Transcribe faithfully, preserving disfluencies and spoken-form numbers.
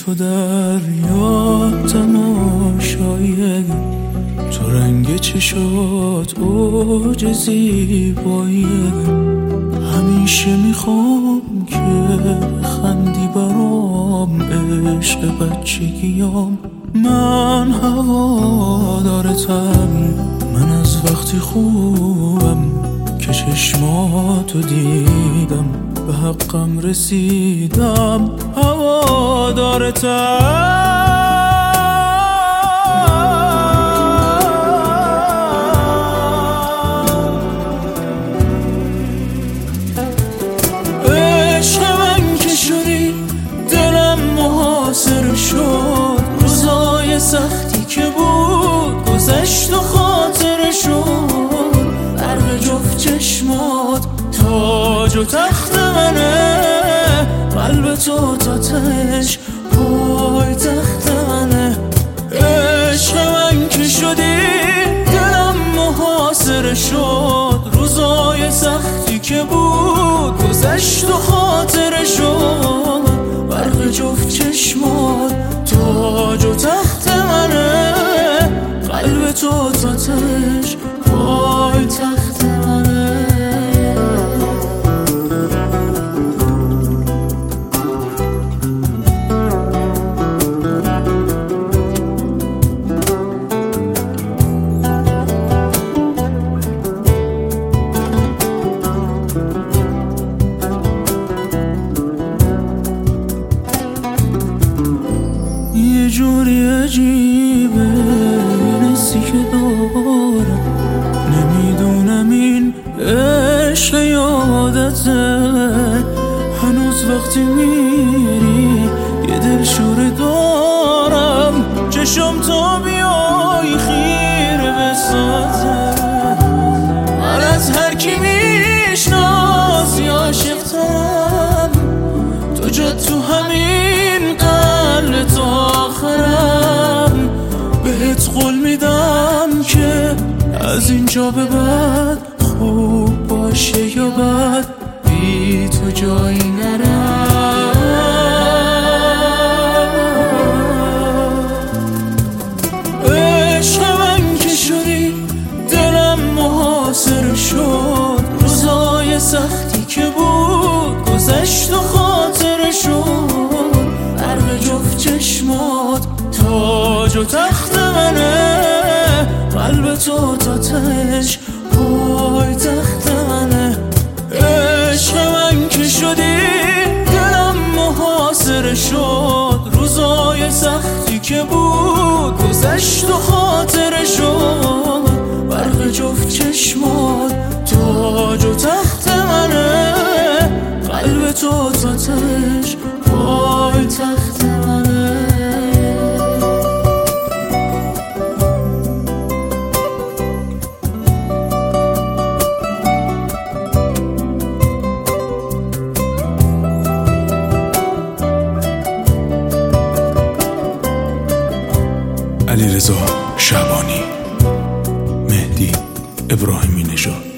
تو دریا تماشاییه، تو رنگ چشات اوج زیباییه. همیشه میخوام که خندی برام، عشق بچگیام من هوادارتم. من از وقتی خوبم که چشماتو دیدم، به حقم رسیدم هوادارتم. عشق من که شدی دلم محاصره شد، روزای سختی که بود گذشت و خاطره شد. برق جفت چشمات تاج و تخت منه، قلب تو تاتش پای تخت منه. عشق من که شدی دلم محاصره شد، روزای سختی که بود گذشت و خاطره شد. برق جفت چشمات تاج و تخت منه، قلب تو تاتش پای تخت منه. یه جوری عجیبه این حسی که دارم، نمیدونم این عشق یادته. هنوز وقتی میری یه دلشوره دارم، چشم تا بیای خیره به ساعته. من از هر کی میشناسی عاشق‌ترم، تو جا تو همین قلب تا آخرم. بهت قول میدم که از اینجا به بعد خوب باشه یا بد، بی تو جایی نرم. عشق من که شدی دلم محاصره شد، روزای سختی که بود گذشت و خاطره شد. برق جفت چشمات تاج و تخت منه، قلب تو تاتش پای تخت منه. عشق من که شدی دلم محاصره شد، روزای سختی که بود گذشت و خاطره شد. برق جفت چشمات تاج و تخت منه، قلب تو تاتش پای تخت منه. علیرضا شعبانی، مهدی ابراهیمی نژاد.